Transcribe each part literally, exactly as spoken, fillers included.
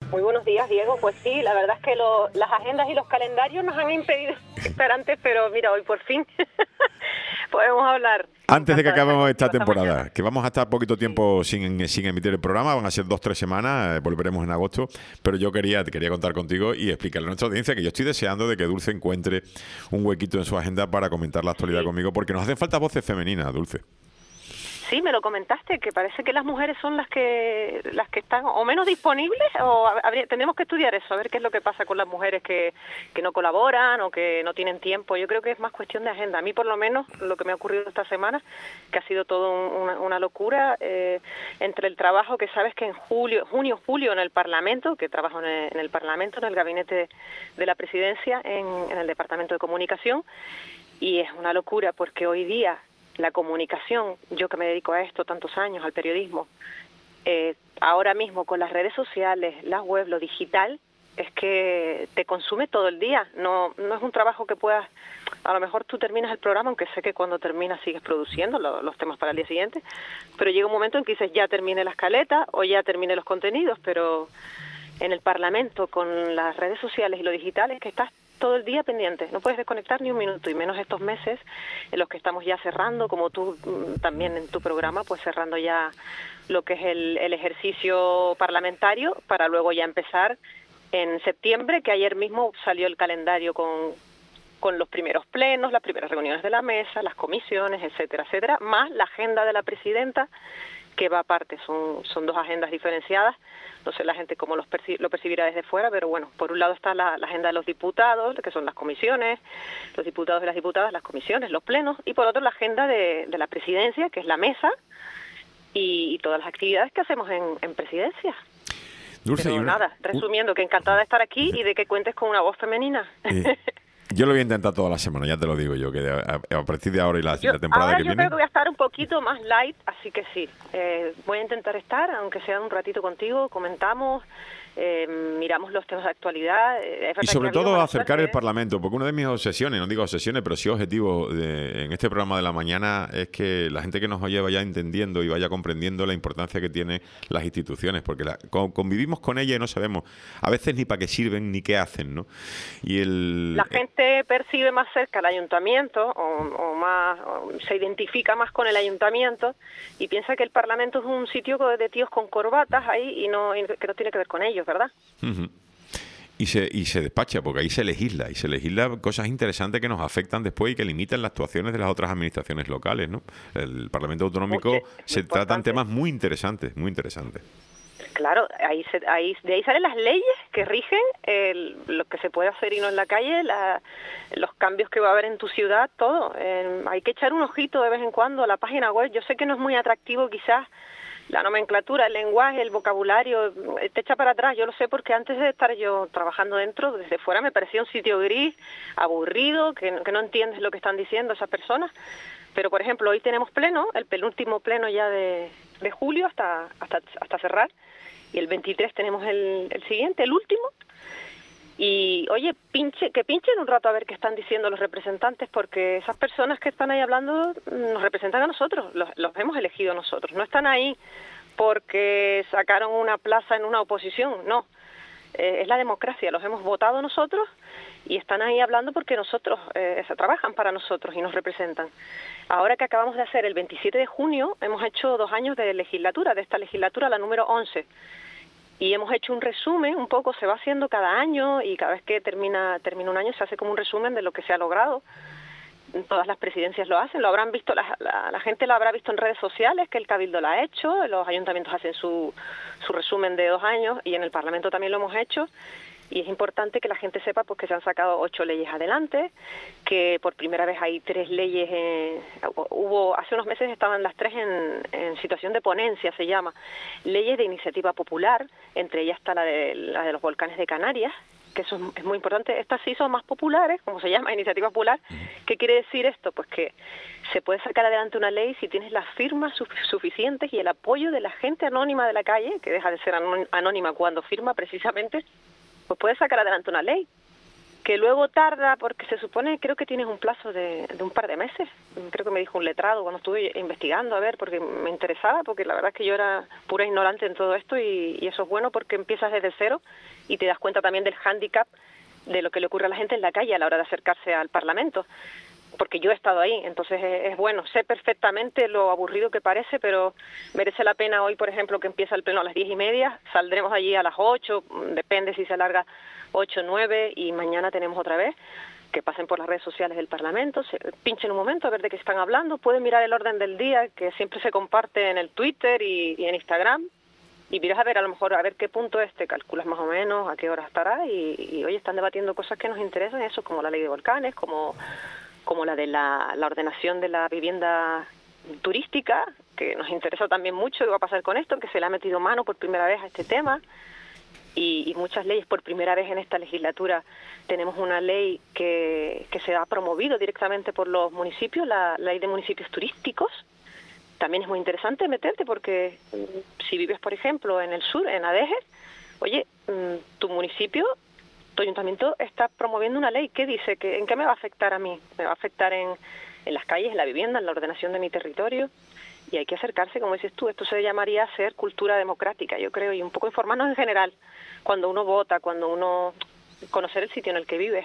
Muy buenos días, Diego. Pues sí, la verdad es que lo, las agendas y los calendarios nos han impedido estar antes, pero mira, hoy por fin podemos hablar. Antes de que acabemos esta esta temporada, mañana. que vamos a estar poquito tiempo Sí. sin, sin emitir el programa, van a ser dos, tres semanas, eh, volveremos en agosto, pero yo quería, te quería contar contigo y explicarle a nuestra audiencia que yo estoy deseando de que Dulce encuentre un huequito en su agenda para comentar la actualidad Sí. conmigo, porque nos hacen falta voces femeninas, Dulce. Sí, me lo comentaste, que parece que las mujeres son las que las que están o menos disponibles, o habría, tendremos que estudiar eso, a ver qué es lo que pasa con las mujeres que, que no colaboran o que no tienen tiempo. Yo creo que es más cuestión de agenda. A mí, por lo menos, lo que me ha ocurrido esta semana, que ha sido todo un, una, una locura, eh, entre el trabajo que sabes que en julio, junio, julio en el Parlamento, que trabajo en el, en el Parlamento, en el gabinete de la Presidencia, en, en el Departamento de Comunicación, y es una locura porque hoy día la comunicación, yo que me dedico a esto tantos años, al periodismo, eh, ahora mismo con las redes sociales, las web, lo digital, es que te consume todo el día. No, no es un trabajo que puedas, a lo mejor tú terminas el programa, aunque sé que cuando terminas sigues produciendo lo, los temas para el día siguiente, pero llega un momento en que dices ya termine la escaleta o ya termine los contenidos, pero en el Parlamento con las redes sociales y lo digital es que estás todo el día pendiente, no puedes desconectar ni un minuto, y menos estos meses en los que estamos ya cerrando, como tú también en tu programa, pues cerrando ya lo que es el, el ejercicio parlamentario, para luego ya empezar en septiembre, que ayer mismo salió el calendario con, con los primeros plenos, las primeras reuniones de la mesa, las comisiones, etcétera, etcétera, más la agenda de la presidenta, que va aparte, son, son dos agendas diferenciadas. No sé la gente cómo los perci- lo percibirá desde fuera, pero bueno, por un lado está la, la agenda de los diputados, que son las comisiones, los diputados y las diputadas, las comisiones, los plenos, y por otro la agenda de, de la presidencia, que es la mesa, y, y todas las actividades que hacemos en, en presidencia. Dulce, Pero y una, nada, resumiendo, que encantada de estar aquí y de que cuentes con una voz femenina. eh, yo lo voy a intentar toda la semana, ya te lo digo yo, que a, a partir de ahora y la, Yo, la temporada ahora que yo viene... creo que voy a estar un poquito más light, así que sí, eh, voy a intentar estar, aunque sea un ratito contigo, comentamos, eh, miramos los temas de actualidad. Eh, es verdad Y sobre que ha habido todo mala acercar suerte, el ¿eh? Parlamento, porque una de mis obsesiones, no digo obsesiones, pero sí objetivos de, en este programa de la mañana es que la gente que nos oye vaya entendiendo y vaya comprendiendo la importancia que tienen las instituciones, porque la, con, convivimos con ellas y no sabemos a veces ni para qué sirven ni qué hacen, ¿no? Y el... La gente percibe más cerca el ayuntamiento o, o más o se identifica más con el ayuntamiento y piensa que el Parlamento es un sitio de tíos con corbatas ahí y no y que no tiene que ver con ellos, ¿verdad? Uh-huh. Y se, y se despacha, porque ahí se legisla, y se legisla cosas interesantes que nos afectan después y que limitan las actuaciones de las otras administraciones locales, ¿no? El Parlamento Autonómico Oye, se importante. tratan temas muy interesantes, muy interesantes. Claro, ahí, se, ahí de ahí salen las leyes que rigen el, lo que se puede hacer y no en la calle, la, los cambios que va a haber en tu ciudad, todo. Eh, hay que echar un ojito de vez en cuando a la página web. Yo sé que no es muy atractivo quizás la nomenclatura, el lenguaje, el vocabulario, te echa para atrás. Yo lo sé porque antes de estar yo trabajando dentro, desde fuera me parecía un sitio gris, aburrido, que, que no entiendes lo que están diciendo esas personas. Pero, por ejemplo, hoy tenemos pleno, el penúltimo pleno ya de, de julio hasta, hasta, hasta cerrar, y el veintitrés tenemos el, el siguiente, el último. Y, oye, pinche, que pinchen un rato a ver qué están diciendo los representantes, porque esas personas que están ahí hablando nos representan a nosotros, los, los hemos elegido nosotros. No están ahí porque sacaron una plaza en una oposición, no. Eh, es la democracia, los hemos votado nosotros y están ahí hablando porque nosotros, eh, se trabajan para nosotros y nos representan. Ahora que acabamos de hacer el veintisiete de junio, hemos hecho dos años de legislatura, de esta legislatura, la número once. Y hemos hecho un resumen, un poco se va haciendo cada año y cada vez que termina termina un año se hace como un resumen de lo que se ha logrado. Todas las presidencias lo hacen, lo habrán visto, la, la, la gente lo habrá visto en redes sociales, que el Cabildo lo ha hecho, los ayuntamientos hacen su, su resumen de dos años y en el Parlamento también lo hemos hecho. Y es importante que la gente sepa pues que se han sacado ocho leyes adelante, que por primera vez hay tres leyes, eh, hubo hace unos meses estaban las tres en, en situación de ponencia, se llama, leyes de iniciativa popular, entre ellas está la de, la de los volcanes de Canarias, que eso es muy importante. Estas sí son más populares, como se llama, iniciativa popular. ¿Qué quiere decir esto? Pues que se puede sacar adelante una ley si tienes las firmas su suficientes y el apoyo de la gente anónima de la calle, que deja de ser anónima cuando firma precisamente, pues puedes sacar adelante una ley. que luego tarda, porque se supone, creo que tienes un plazo de, de un par de meses, creo que me dijo un letrado cuando estuve investigando, a ver, porque me interesaba, porque la verdad es que yo era pura ignorante en todo esto, y, y eso es bueno porque empiezas desde cero y te das cuenta también del hándicap de lo que le ocurre a la gente en la calle a la hora de acercarse al Parlamento, porque yo he estado ahí, entonces es, es bueno, sé perfectamente lo aburrido que parece, pero merece la pena. Hoy, por ejemplo, que empieza el pleno a las diez y media, saldremos allí a las ocho, depende si se alarga ocho, nueve, y mañana tenemos otra vez. Que pasen por las redes sociales del Parlamento, se pinchen un momento a ver de qué están hablando, pueden mirar el orden del día, que siempre se comparte en el Twitter y, y en Instagram, y miras a ver, a lo mejor, a ver qué punto es, te calculas más o menos a qué hora estará, y, y hoy están debatiendo cosas que nos interesan, eso, como la ley de volcanes, como como la de la, la ordenación de la vivienda turística, que nos interesa también mucho qué va a pasar con esto, que se le ha metido mano por primera vez a este tema, y, y muchas leyes por primera vez en esta legislatura. Tenemos una ley que, que se ha promovido directamente por los municipios, la, la ley de municipios turísticos. También es muy interesante meterte porque si vives, por ejemplo, en el sur, en Adeje, oye, tu municipio, tu ayuntamiento está promoviendo una ley que dice que en qué me va a afectar a mí. Me va a afectar en, en las calles, en la vivienda, en la ordenación de mi territorio, y hay que acercarse, como dices tú, esto se llamaría ser cultura democrática, yo creo, y un poco informarnos en general, cuando uno vota, cuando uno conocer el sitio en el que vive.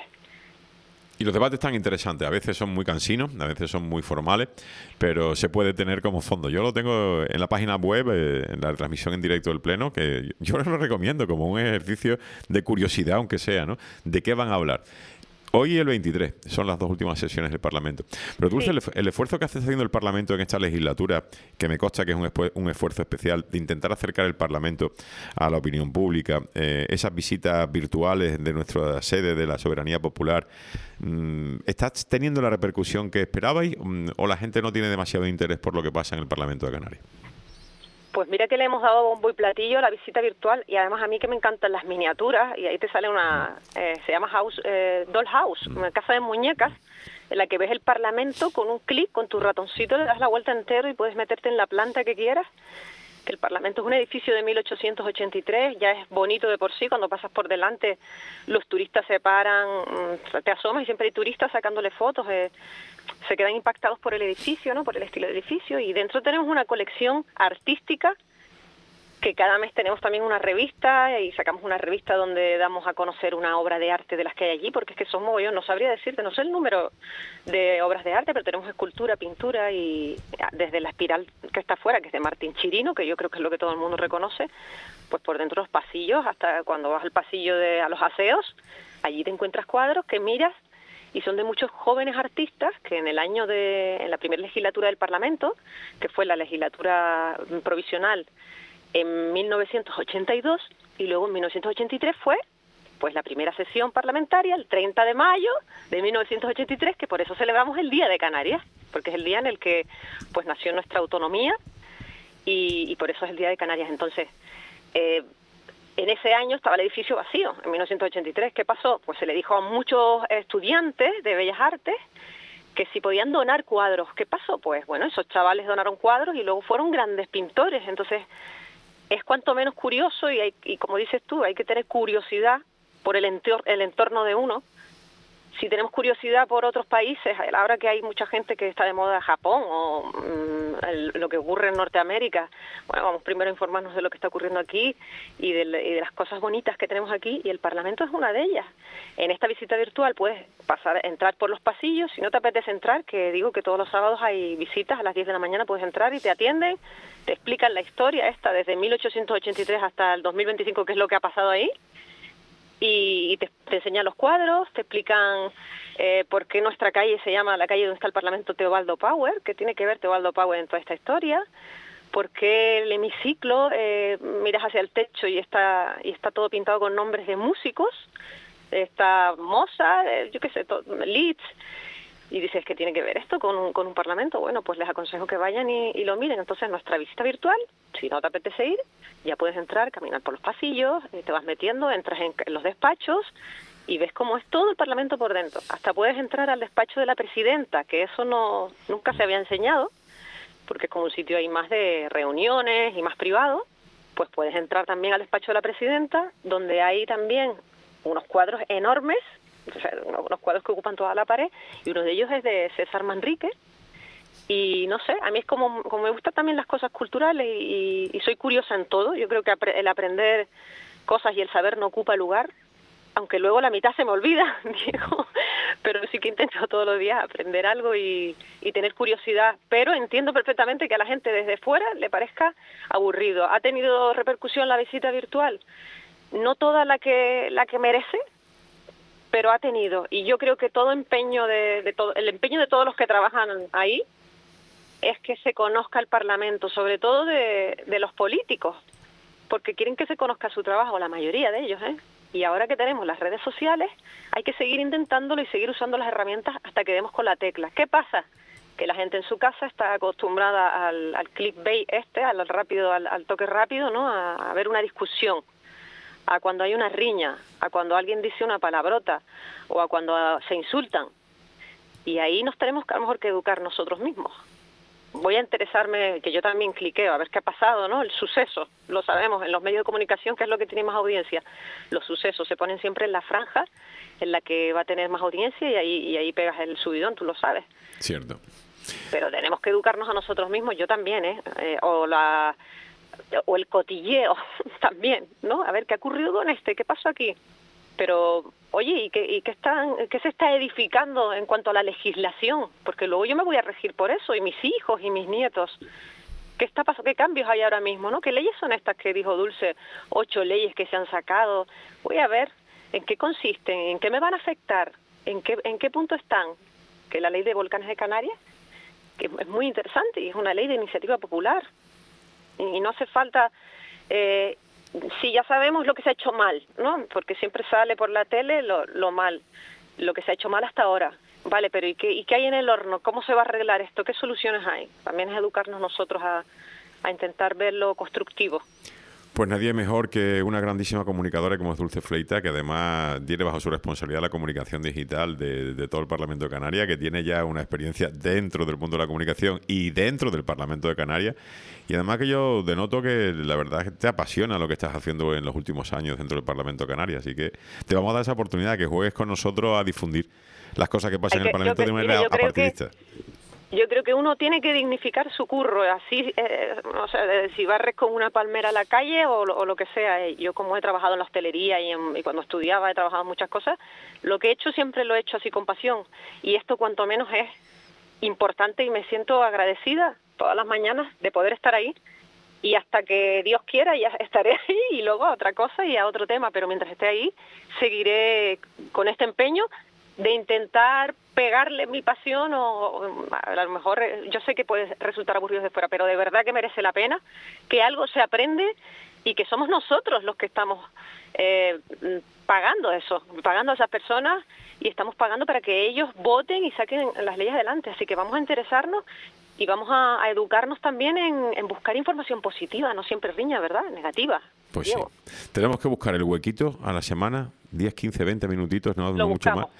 Y los debates tan interesantes, a veces son muy cansinos, a veces son muy formales, pero se puede tener como fondo. Yo lo tengo en la página web, eh, en la transmisión en directo del Pleno, que yo lo recomiendo como un ejercicio de curiosidad, aunque sea, ¿no? ¿De qué van a hablar? Hoy el veintitrés, son las dos últimas sesiones del Parlamento. Pero Dulce, sí. el, el esfuerzo que hace haciendo el Parlamento en esta legislatura, que me consta que es un, un esfuerzo especial de intentar acercar el Parlamento a la opinión pública, eh, esas visitas virtuales de nuestra sede de la Soberanía Popular, mm, ¿está teniendo la repercusión que esperabais mm, o la gente no tiene demasiado interés por lo que pasa en el Parlamento de Canarias? Pues mira que le hemos dado bombo y platillo a la visita virtual, y además a mí que me encantan las miniaturas, y ahí te sale una, eh, se llama house, eh, Doll House, una casa de muñecas, en la que ves el Parlamento con un clic, con tu ratoncito le das la vuelta entero y puedes meterte en la planta que quieras. El Parlamento es un edificio de mil ochocientos ochenta y tres, ya es bonito de por sí, cuando pasas por delante los turistas se paran, te asomas y siempre hay turistas sacándole fotos, eh, se quedan impactados por el edificio, ¿no? Por el estilo del edificio, y dentro tenemos una colección artística que cada mes tenemos también una revista, y sacamos una revista donde damos a conocer una obra de arte de las que hay allí, porque es que son mogollón, no sabría decirte, no sé el número de obras de arte, pero tenemos escultura, pintura, y desde la espiral que está afuera, que es de Martín Chirino, que yo creo que es lo que todo el mundo reconoce, pues por dentro de los pasillos, hasta cuando vas al pasillo de a los aseos, allí te encuentras cuadros que miras, y son de muchos jóvenes artistas que en el año de, en la primera legislatura del Parlamento, que fue la legislatura provisional en mil novecientos ochenta y dos, y luego en mil novecientos ochenta y tres fue pues la primera sesión parlamentaria, el treinta de mayo de mil novecientos ochenta y tres, que por eso celebramos el Día de Canarias, porque es el día en el que pues nació nuestra autonomía, y, y por eso es el Día de Canarias. Entonces, eh, en ese año estaba el edificio vacío, en mil novecientos ochenta y tres. ¿Qué pasó? Pues se le dijo a muchos estudiantes de Bellas Artes que si podían donar cuadros. ¿Qué pasó? Pues bueno, esos chavales donaron cuadros y luego fueron grandes pintores. Entonces, es cuanto menos curioso, y, hay, y como dices tú, hay que tener curiosidad por el, entor el entorno de uno. Si tenemos curiosidad por otros países, ahora que hay mucha gente que está de moda Japón o mmm, el, lo que ocurre en Norteamérica, bueno, vamos primero a informarnos de lo que está ocurriendo aquí y de, y de las cosas bonitas que tenemos aquí, y el Parlamento es una de ellas. En esta visita virtual puedes pasar, entrar por los pasillos, si no te apetece entrar, que digo que todos los sábados hay visitas, a las diez de la mañana puedes entrar y te atienden, te explican la historia esta desde mil ochocientos ochenta y tres hasta el dos mil veinticinco, qué es lo que ha pasado ahí, y te, te enseñan los cuadros, te explican eh, por qué nuestra calle se llama la calle donde está el Parlamento Teobaldo Power, que tiene que ver Teobaldo Power en toda esta historia, por qué el hemiciclo, eh, miras hacia el techo y está y está todo pintado con nombres de músicos, está Mozart, eh, yo qué sé, Liszt, y dices que tiene que ver esto con un, con un parlamento. Bueno, pues les aconsejo que vayan y, y lo miren. Entonces, nuestra visita virtual, si no te apetece ir, ya puedes entrar, caminar por los pasillos, eh, te vas metiendo, entras en, en los despachos y ves cómo es todo el Parlamento por dentro. Hasta puedes entrar al despacho de la presidenta, que eso no nunca se había enseñado, porque es como un sitio ahí más de reuniones y más privado. Pues puedes entrar también al despacho de la presidenta, donde hay también unos cuadros enormes o sea, unos cuadros que ocupan toda la pared, y uno de ellos es de César Manrique. Y no sé, a mí es como, como me gustan también las cosas culturales y, y soy curiosa en todo. Yo creo que el aprender cosas y el saber no ocupa lugar, aunque luego la mitad se me olvida, digo, pero sí que intento todos los días aprender algo y, y tener curiosidad. Pero entiendo perfectamente que a la gente desde fuera le parezca aburrido. ¿Ha tenido repercusión la visita virtual? No toda la que, la que merece, pero ha tenido. Y yo creo que todo empeño de, de todo, el empeño de todos los que trabajan ahí es que se conozca el Parlamento, sobre todo de, de los políticos, porque quieren que se conozca su trabajo, la mayoría de ellos, ¿eh? Y ahora que tenemos las redes sociales, hay que seguir intentándolo y seguir usando las herramientas hasta que demos con la tecla. ¿Qué pasa? Que la gente en su casa está acostumbrada al, al clickbait este, al rápido, al, al toque rápido, ¿no? A, a ver una discusión, a cuando hay una riña, a cuando alguien dice una palabrota o a cuando a, se insultan. Y ahí nos tenemos que a lo mejor que educar nosotros mismos. Voy a interesarme, que yo también cliqueo, a ver qué ha pasado, ¿no? El suceso, lo sabemos, en los medios de comunicación, que es lo que tiene más audiencia. Los sucesos se ponen siempre en la franja en la que va a tener más audiencia y ahí, y ahí pegas el subidón, tú lo sabes. Cierto. Pero tenemos que educarnos a nosotros mismos, yo también, ¿eh? eh o la o el cotilleo también, ¿no? A ver, ¿qué ha ocurrido con este? ¿Qué pasó aquí? Pero, oye, ¿y qué, y qué, están, qué se está edificando en cuanto a la legislación? Porque luego yo me voy a regir por eso, y mis hijos y mis nietos. ¿Qué está pasando? ¿Qué cambios hay ahora mismo, no? ¿Qué leyes son estas que dijo Dulce? Ocho leyes que se han sacado. Voy a ver en qué consisten, en qué me van a afectar, en qué, en qué punto están. Que la ley de volcanes de Canarias, que es muy interesante y es una ley de iniciativa popular. Y, y no hace falta... Eh, Sí, ya sabemos lo que se ha hecho mal, ¿no? Porque siempre sale por la tele lo, lo mal, lo que se ha hecho mal hasta ahora. Vale, pero ¿y qué, ¿y qué hay en el horno? ¿Cómo se va a arreglar esto? ¿Qué soluciones hay? También es educarnos nosotros a, a intentar ver lo constructivo. Pues nadie mejor que una grandísima comunicadora como es Dulce Fleita, que además tiene bajo su responsabilidad la comunicación digital de, de todo el Parlamento de Canarias, que tiene ya una experiencia dentro del mundo de la comunicación y dentro del Parlamento de Canarias. Y además que yo denoto que la verdad es que te apasiona lo que estás haciendo en los últimos años dentro del Parlamento de Canarias. Así que te vamos a dar esa oportunidad, que juegues con nosotros a difundir las cosas que pasan en el Parlamento de manera apartidista. Yo creo que uno tiene que dignificar su curro, así, eh, o sea, si barres con una palmera a la calle o, o lo que sea. Yo como he trabajado en la hostelería y, en, y cuando estudiaba he trabajado en muchas cosas, lo que he hecho siempre lo he hecho así con pasión. Y esto cuanto menos es importante y me siento agradecida todas las mañanas de poder estar ahí. Y hasta que Dios quiera ya estaré ahí y luego a otra cosa y a otro tema. Pero mientras esté ahí seguiré con este empeño de intentar pegarle mi pasión o, o a lo mejor yo sé que puede resultar aburrido de fuera, pero de verdad que merece la pena, que algo se aprende y que somos nosotros los que estamos eh, pagando eso, pagando a esas personas y estamos pagando para que ellos voten y saquen las leyes adelante. Así que vamos a interesarnos y vamos a, a educarnos también en, en buscar información positiva, no siempre riña, ¿verdad? Negativa. Pues Diego. Sí. Tenemos que buscar el huequito a la semana, diez, quince, veinte minutitos, no, no mucho más,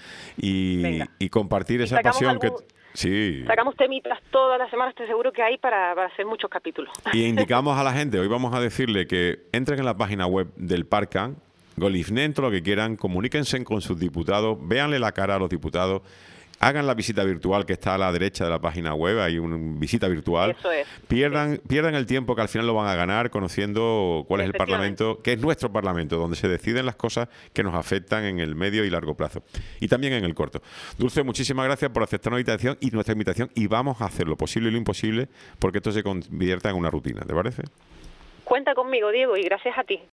y, y compartir esa pasión algún, que... Sí. Sacamos temitas todas las semanas, estoy seguro que hay para, para hacer muchos capítulos. Y indicamos a la gente, hoy vamos a decirle que entren en la página web del Parcan, golifnen todo lo que quieran, comuníquense con sus diputados, véanle la cara a los diputados, hagan la visita virtual que está a la derecha de la página web, hay una visita virtual. Eso es. Pierdan, pierdan el tiempo que al final lo van a ganar conociendo cuál es el Parlamento, que es nuestro Parlamento, donde se deciden las cosas que nos afectan en el medio y largo plazo. Y también en el corto. Dulce, muchísimas gracias por aceptar nuestra invitación y nuestra invitación y vamos a hacer lo posible y lo imposible porque esto se convierta en una rutina, ¿te parece? Cuenta conmigo, Diego, y gracias a ti.